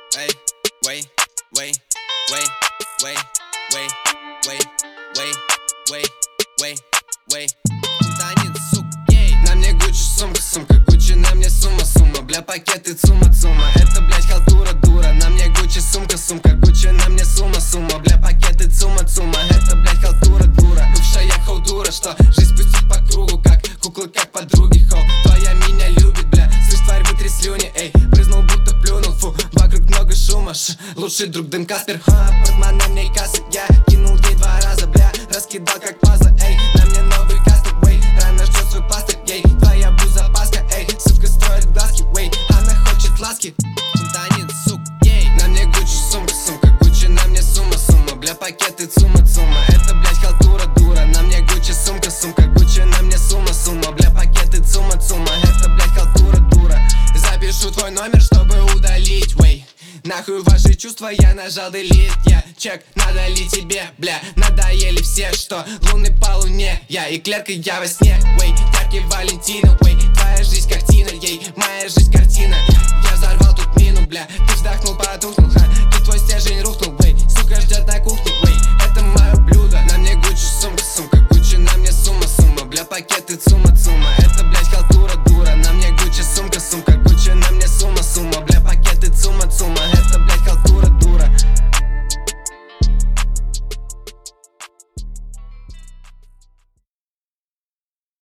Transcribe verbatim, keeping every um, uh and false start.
Эй, вей, вей, вей, вей, вей, вей, вей, вей, вей, вей. Танец, сук, ей. На мне Гуччи сумка, сумка, Гуччи на мне сумма, сумма. Бля, пакеты цума, цума. Это, блядь, халтура, дура. На мне Гуччи сумка, сумка, Гуччи на мне сумма, сумма. Бля, пакеты цума, цума. Это, блядь, халтура, дура. Бывшая хаудура, что жизнь пустит по кругу, как куклы, как подруги, хоу. Твоя меня любит, бля, слышь, тварь, вытри слюни, эй. Брызнул, будто плюнул, фу. Вокруг много шума, ш. Лучший друг Дым Каспер, ха. Портман на мне кассы, я кинул ей два раза, бля. Раскидал как пазлы, эй. На мне новый кастер, вей. Рано ждет свой пастырь, ей. Твоя буза паска, эй. Сучка строит глазки, вей. Она хочет ласки. Танец, сук, ей. На мне Гуччи сумка, сумка, Гуччи на мне сумма, сумма. Бля, пакеты цума, цума. Это, блядь, халтура, дура. На мне Гуччи сумка, сумка, Гуччи на мне сумма, сумма. Бля, пакеты цума, цума. Это, блядь, халтура, дура. Запишу твой номер, чтобы удалить, вей. Нахуй ваши чувства, я нажал delete, я чек, надо ли тебе, бля. Надоели все, что луны по луне. Я и клерка, я во сне, вей. Яркий Валентина, вей. Твоя жизнь картина, ей. Моя жизнь картина. Я взорвал тут мину, бля. Ты вздохнул, потухнул, ха. Ты твой стержень рухнул,